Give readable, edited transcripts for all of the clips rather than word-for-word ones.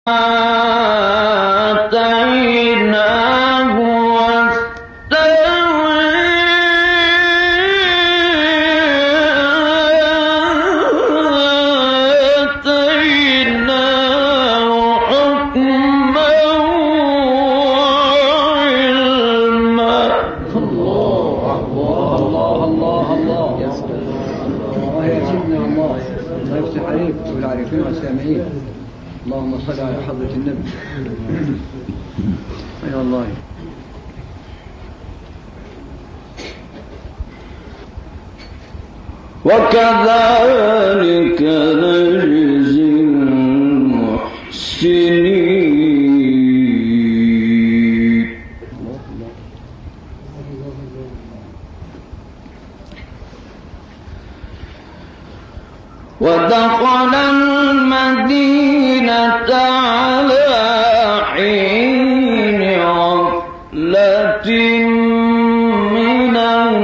آتيناه حكما وعلما. الله يا سيدنا الله يفتح عليك والعارفين والسامعين. اللهم صل على حضرة النبي. يا الله. وكذلك نجزي المحسنين. ودخل المدينة على حين غفلة من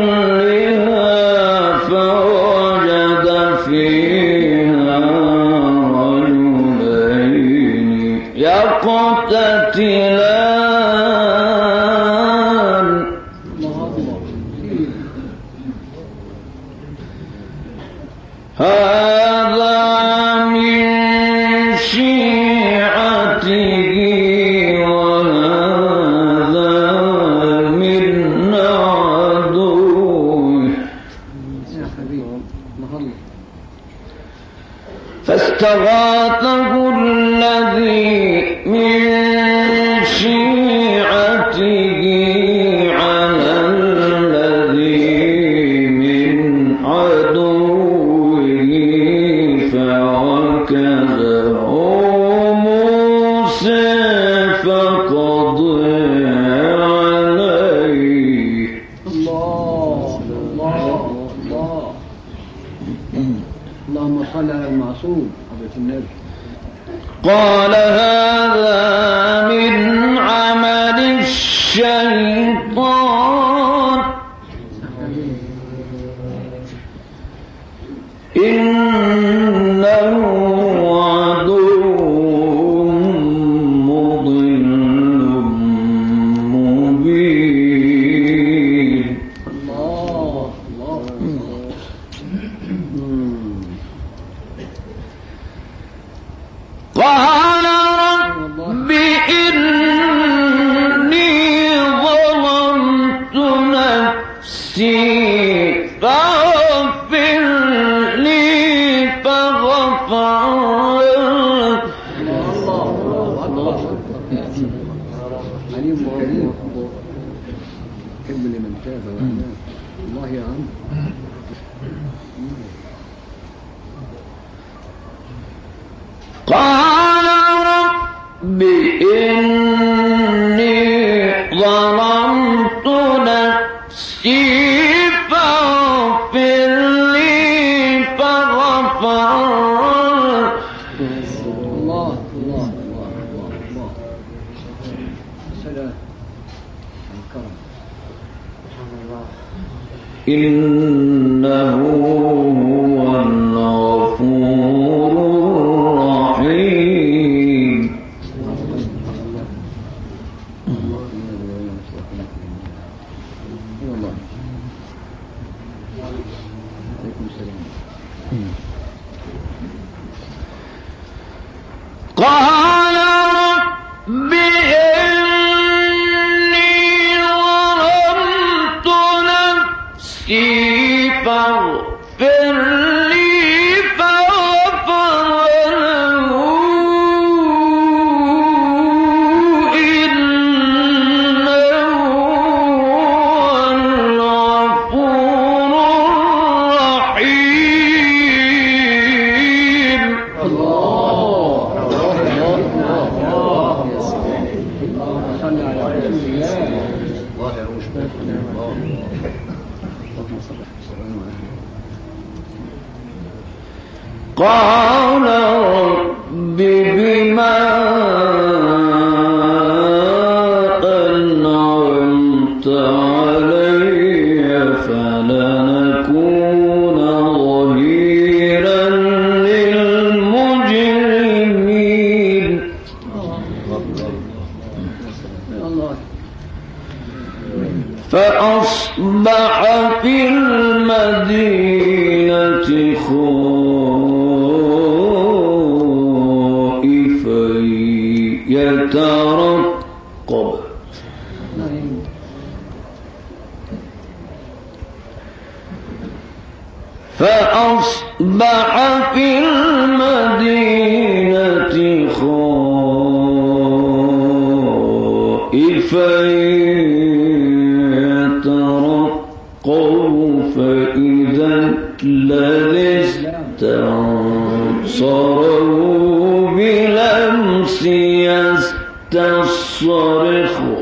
أهلها فوجد فيها رجلين يقتتلان. هذا من شيعته وهذا من عدوه فاستغاثه الذي من شيعته على الذي من عدوه فوكزه موسى فقضى عليه. اللهم صل على المعصوم حضرة النبي. قال هذا من عمل الشيطان إنه عدو مضل مبين. قال رب إني ظلمت نفسي فاغفر لي فغفر عليم وكريم حب لمن تاب وأناب. الله يا عم. قال رب إني ظلمت نفسي فاغفر لي فغفر. الله سلام الكرم. إنه هو الغفور الرحيم. قال رب إني ظلمت نفسي فاغفر لي فغفر له إنه هو الغفور الرحيم. قال رب بما أنعمت علي فلنكون ظهيرا للمجرمين. الله. فأصبح في المدينة خائفا يترقب فأصبح في المدينة خائفا يترقب فإذا الذي استنصره بالأمس يستصرخه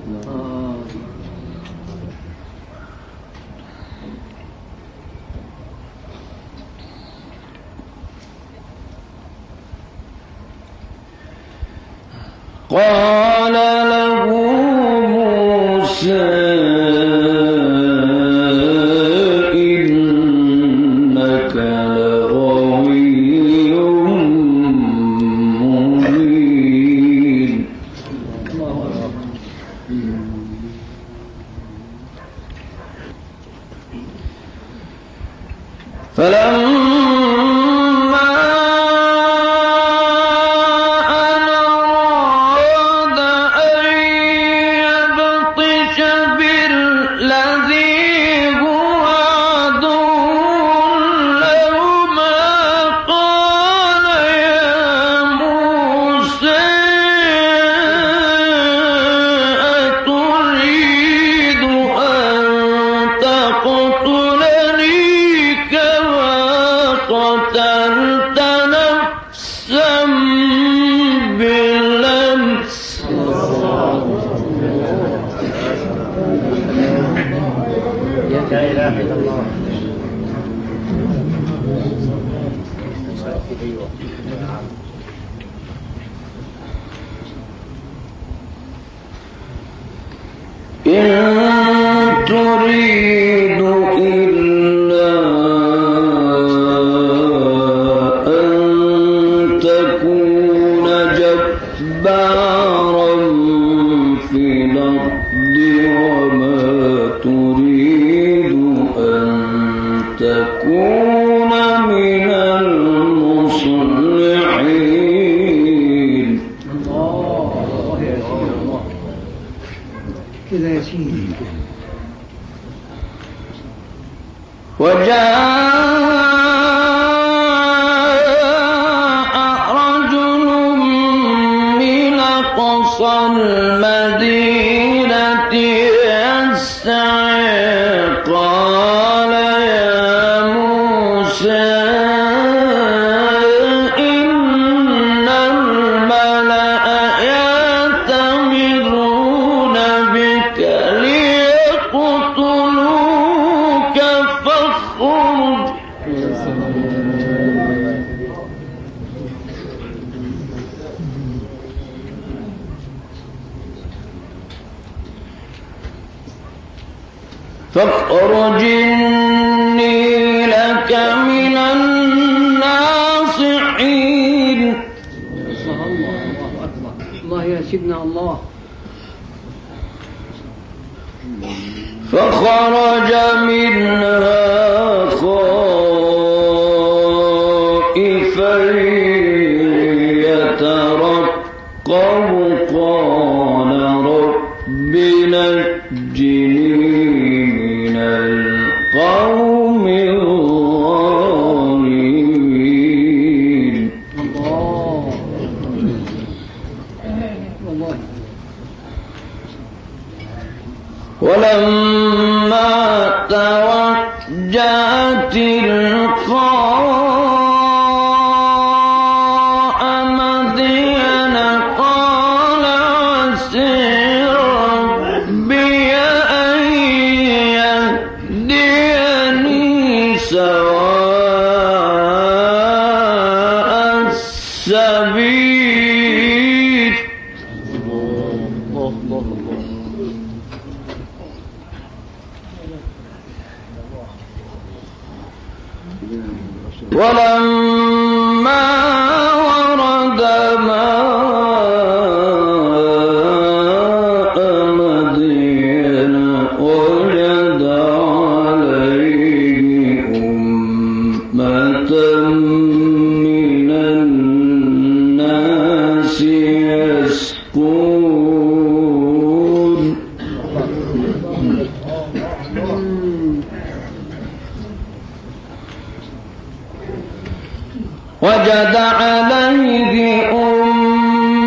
قال له موسى إنك لغوي مبين فلما إن تريد إلا أن تكون جبارا في الأرض وما تريد أن تكون من المصلحين. الله يا سيدي الله كذا يا سيدي. وجاء رجل من أقصى المدينة يسعى قال يا موسى إن الملأ يأتمرون بك ليقتلوك فاخرج فاخرج إني لك من الناصحين. الله أكبر. الله يا سيدنا الله. فخرج منها خائفا يترقب قال رب نجني من القوم الظالمين. الله ولما توجه تلقاء مدين قال عسى ربي أن يهديني سواء السبيل.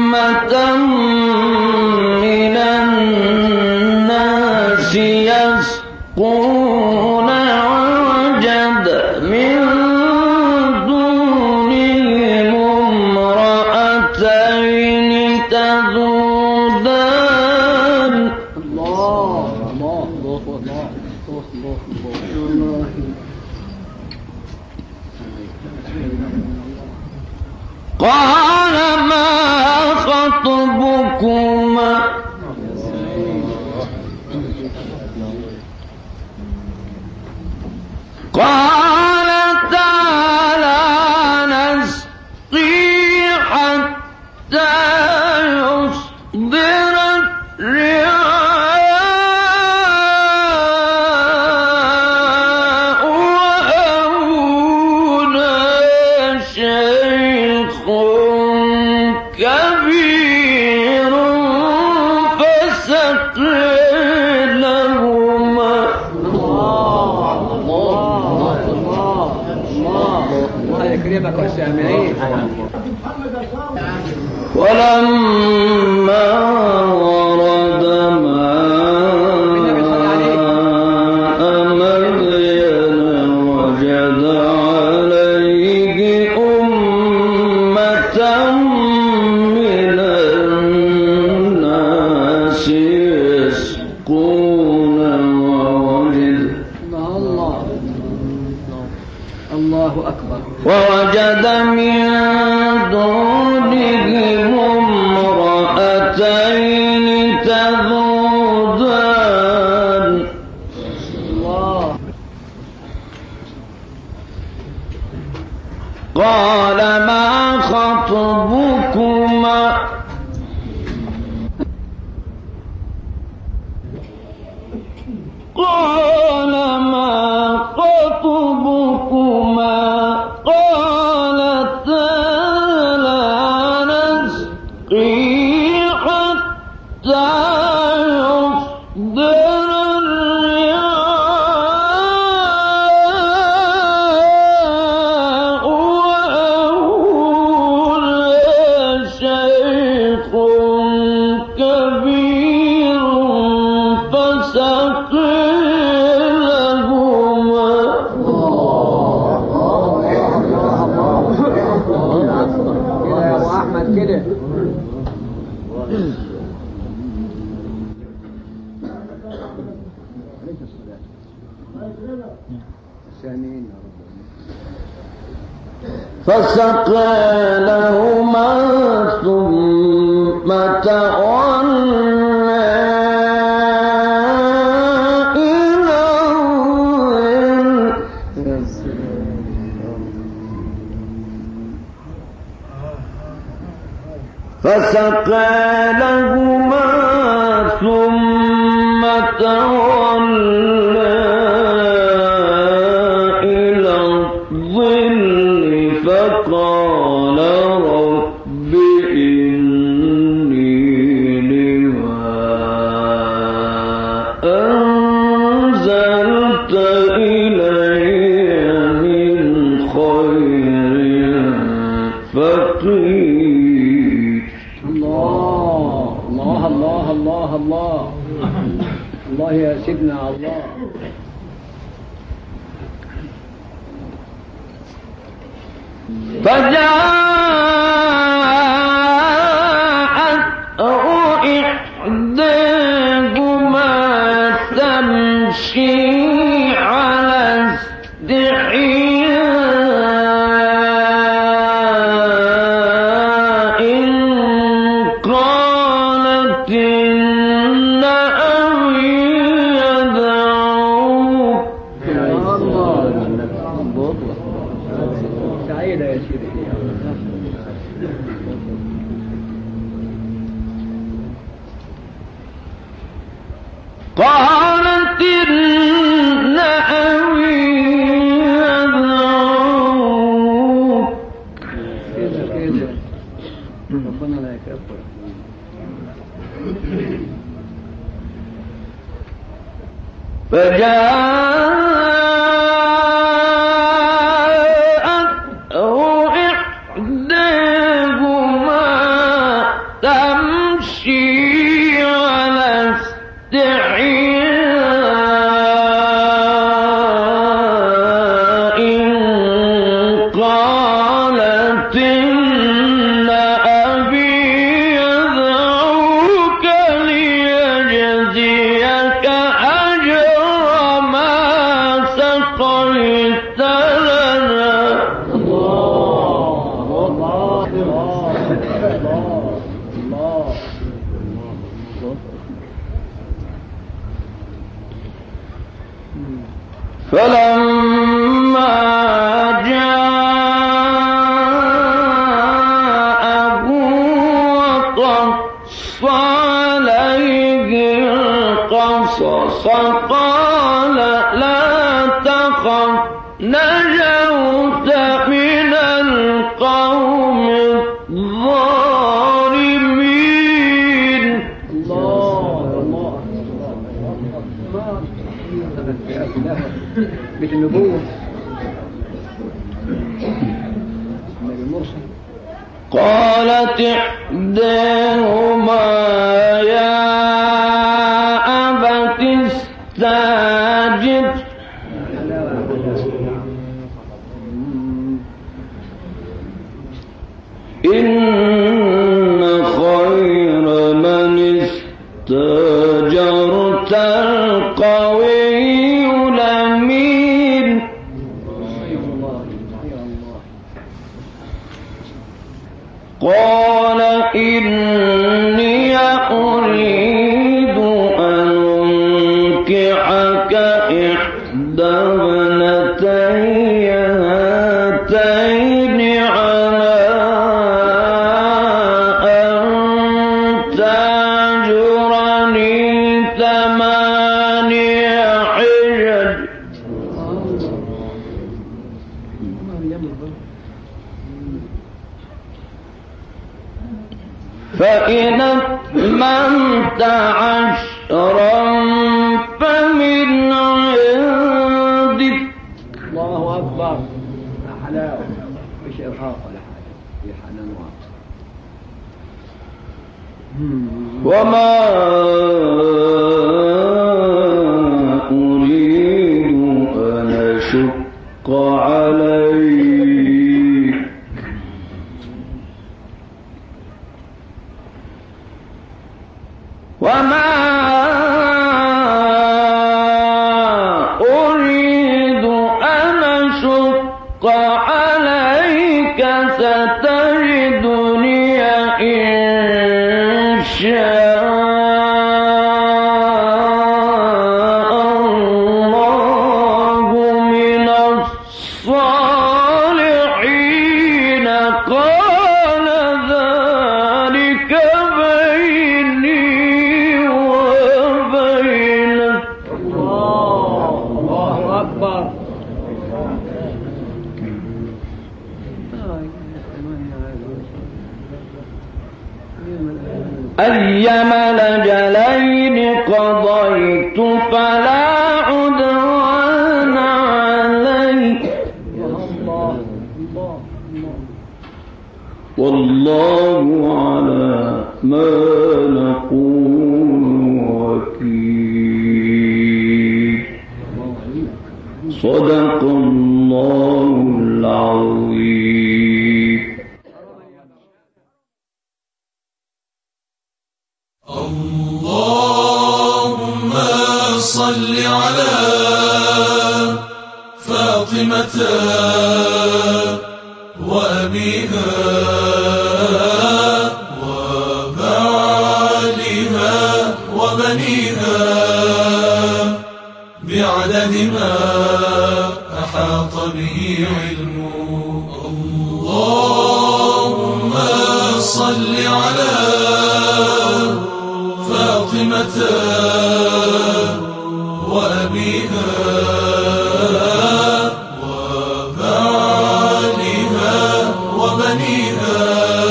أمة من الناس يسقون ووجد من دونهم امرأتين تذودان. الله الله الله الله الله. قال ما خطبكما قالتا لا نسقي حتى يصدر الرعاء وأبونا شيخ كبير فسقي لهما. الله يكرمك والسامعين. ولما ورد ماء مدين وجد عليه أمة من الناس يسقون ووجد الله أكبر. ووجد من دونهم امرأتين تذودان. الله. قال ما خطبكما قال ما خطبكما قالتا لا نسقي حتى يصدر الرعاء وأبونا شيخ كبير فسقي لهما. كده يا أبو أحمد كده. السامعين يا رب. فسقى لهما ثم تولى إلى فسقى لهما ثم تولى إلى الظل فقال رب إني لما أنزلت إلي من خير فقير. الله الله الله الله الله يا سيدنا الله. فجاءته إحداهما تمشي على استحياء قالت إن أبي يدعوك. الله سعيدة يا سيدي. قالت إن أبي يدعوك. كده كده ربنا لا يكفر. فجاءته إحداهما تمشي على استحياء قالت إن أبي يدعوك ليجزيك أجر ما سقيت لنا. فلما جاءه وقص عليه القصص قال لا تخف نجوت من القوم الظالمين. بيت النبوة النبي المرسل. قالت إحداهما يا أبت استاجر إن خير من استاجرت القوي الأمين. قال إني أريد أن أنكحك إحدى ابنتي هاتين على أن تأجرني 8 حجج فإن أتممت 10 فمن عندك. الله أكبر. حلاوة مش إرهاق ولا حاجة، في حنان واضح. وما أريد أن أشق عليك وما أريد أن أشق عليك ستجدني إن شاء الله من الصالحين. قال ذلك بيني وبينك. الله أكبر. أيما الأجلين قضيت فلا عدوان علي والله على ما نقول وكيل. صدق الله العظيم. اللهم صل على فاطمة وأبيها وبعلها وبنيها بعدد ما أحاط به علمه. اللهم صل على فاطمة وأبيها وبعلها وبنيها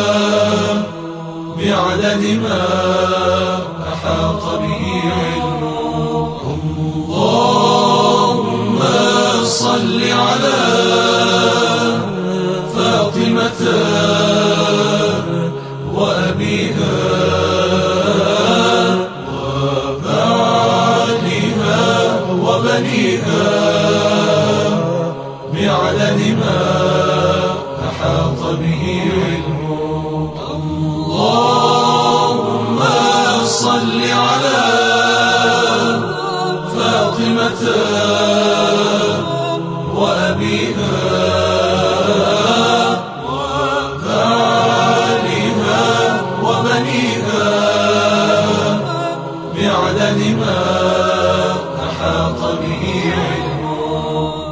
بعدد ما أحاط به علمه. اللهم صل على فاطمة وأبيها وبنيها بعدد ما أحاط به علمه. اللهم صل على فاطمة وأبيها وآلها وبنيها بعدد ما أحاط به علمه.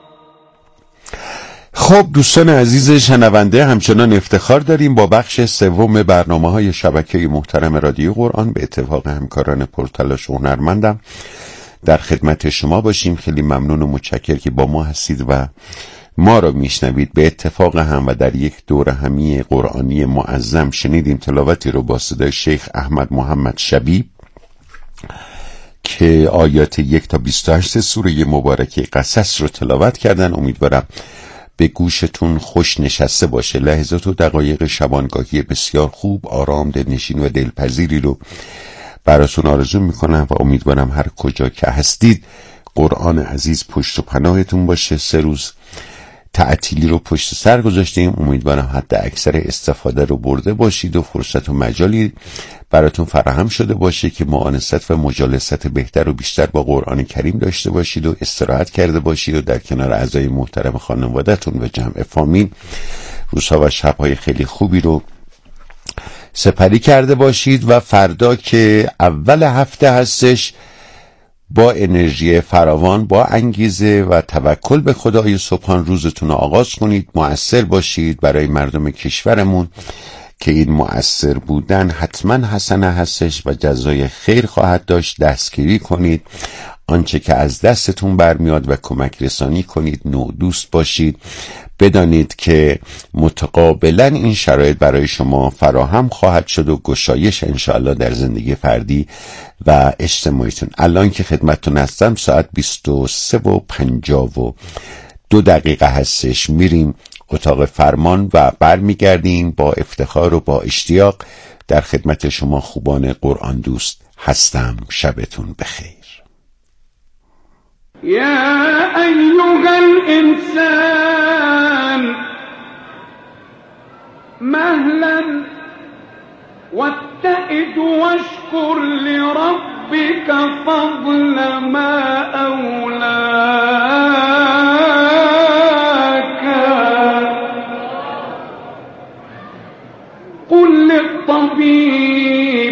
خب دوستان عزیز شنونده، همچنان افتخار داریم با بخش سوم برنامه‌های شبکه محترم رادیو قرآن به اتفاق همکاران پرتلاش و هنرمندم در خدمت شما باشیم. خیلی ممنون و متشکر که با ما هستید و ما را میشنوید. به اتفاق هم و در یک دوره همی قرآنی معظم شنیدیم تلاوتی رو با صدای شیخ احمد محمد شبیب که آیات 1 تا 28 سوره مبارکه قصص رو تلاوت کردن. امیدوارم به گوشتون خوش نشسته باشه. لحظات و دقایق شبانگاهی بسیار خوب، آرام، دلنشین و دلپذیری رو براتون آرزو میکنم و امیدوارم هر کجا که هستید قرآن عزیز پشت و پناهتون باشه. 3 روز تعطیلی رو پشت سر گذاشتیم، امیدوارم حد اکثر استفاده رو برده باشید و فرصت و مجالی براتون فراهم شده باشه که مؤانست و مجالست بهتر و بیشتر با قرآن کریم داشته باشید و استراحت کرده باشید و در کنار اعضای محترم خانواده‌تون و جمع فامیل روزها و شب‌های خیلی خوبی رو سپری کرده باشید و فردا که اول هفته هستش با انرژی فراوان، با انگیزه و توکل به خدای سبحان روزتون رو آغاز کنید. مؤثر باشید برای مردم کشورمون که این مؤثر بودن حتما حسنه هستش و جزای خیر خواهد داشت. دستگیری کنید آنچه که از دستتون برمیاد و کمک رسانی کنید. نوع دوست باشید. بدانید که متقابلا این شرایط برای شما فراهم خواهد شد و گشایش انشاءالله در زندگی فردی و اجتماعیتون. الان که خدمتتون هستم ساعت 23:52 هستش. میریم اتاق فرمان و برمیگردیم با افتخار و با اشتیاق. در خدمت شما خوبان قرآن دوست هستم. شبتون بخیر. يا أيها الإنسان مهلا واتئد واشكر لربك فضل ما أولاك. قل للطبيب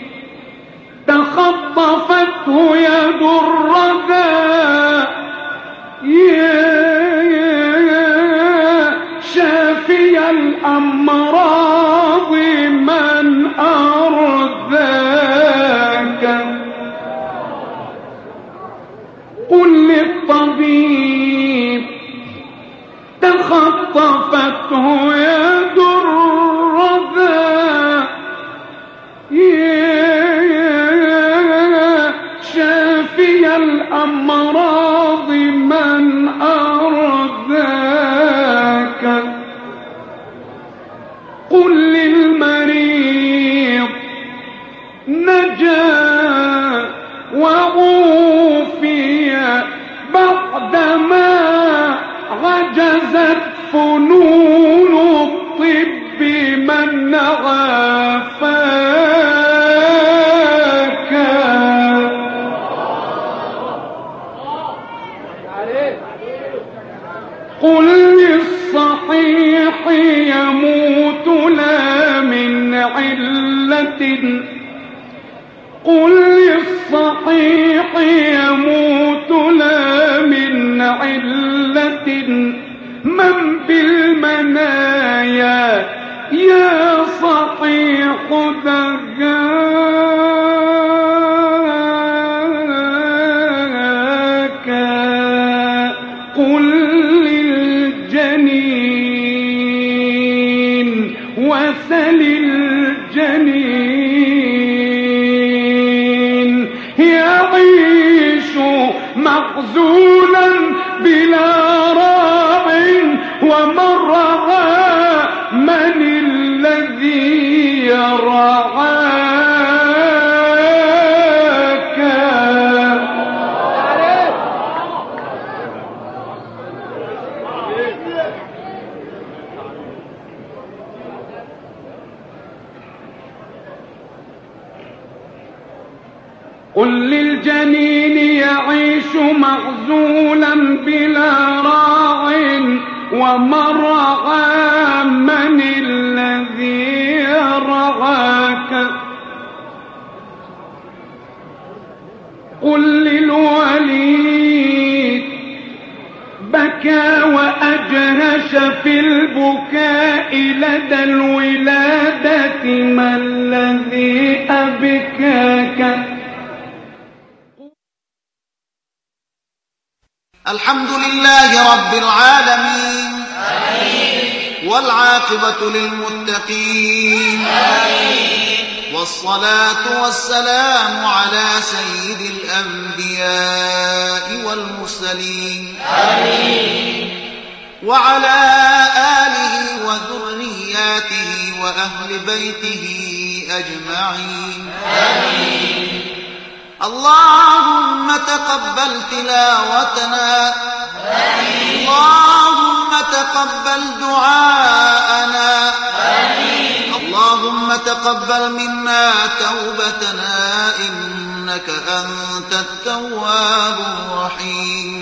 تخطفته يد الردى شافي الأمراض من أرذاك. قل للطبيب تخطفته يد الردى شافي الأمراض من أرذاك. قل للمريض نجا وعوفي بعدما عجزت فنون الطب من عافاك. قل للصحيح يموت لا من علة. قل للصحيح يموت لا من علة من بالمنايا يا صحيح دجاك. قل للجنين وسل الجنين يعيش مخزولا بلا راع ومن رعى من قل للجنين يعيش معزولا بلا راع ومرعى من الذي يرعاك. قل للوليد بكى وأجهش في البكاء لدى الولادة ما الذي أبكاك. الحمد لله رب العالمين والعاقبة للمتقين والصلاة والسلام على سيد الأنبياء والمرسلين وعلى آله وذرياته وأهل بيته أجمعين. اللهم تقبل تلاوتنا، اللهم تقبل دعاءنا، اللهم تقبل منا توبتنا إنك أنت التواب الرحيم.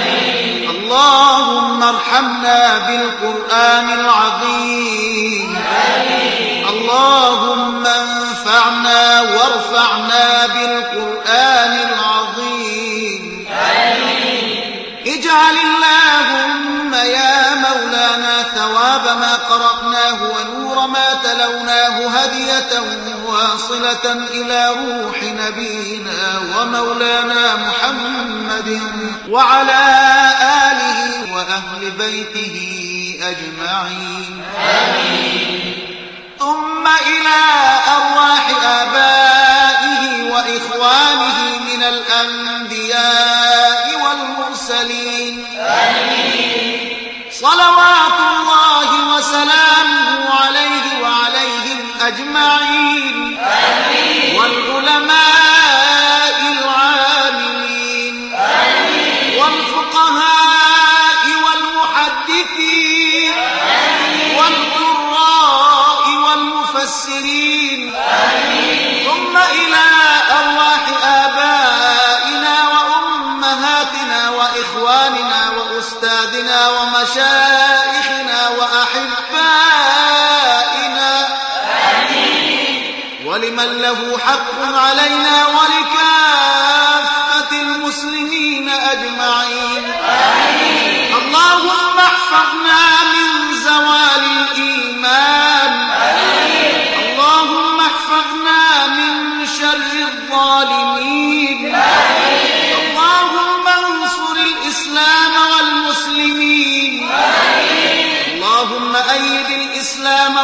اللهم ارحمنا بالقرآن العظيم. اللهم انفعنا وارفعنا بالقرآن العظيم. اجعل اللهم يا مولانا ثواب ما قرأناه ونور ما تلوناه هدية واصلة إلى روح نبينا ومولانا محمد وعلى آله وأهل بيته أجمعين. ثم إلى أرواح آبائه وإخوانه من الأنبياء والمرسلين صلوات الله وسلامه عليه وعليهم أجمعين. والعلماء العاملين والفقهاء والمحدثين والقراء والمفسرين. ثم إلى أرواح آبائنا وأمهاتنا وإخواننا وأستاذنا ومشايخنا وأحبائنا ولمن له حق علينا ولكافة المسلمين أجمعين. اللهم احفظنا من زوال الإيمان